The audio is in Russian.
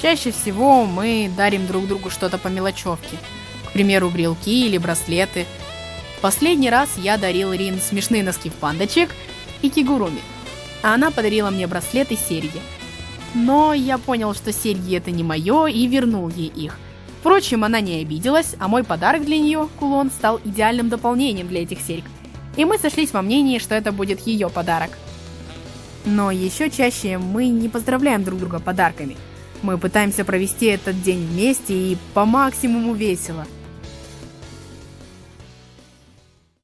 Чаще всего мы дарим друг другу что-то по мелочевке. К примеру, брелки или браслеты. В последний раз я дарил Рин смешные носки в пандочек и кигуруми, а она подарила мне браслет и серьги. Но я понял, что серьги это не мое, и вернул ей их. Впрочем, она не обиделась, а мой подарок для нее, кулон, стал идеальным дополнением для этих серьг. И мы сошлись во мнении, что это будет ее подарок. Но еще чаще мы не поздравляем друг друга подарками. Мы пытаемся провести этот день вместе и по максимуму весело.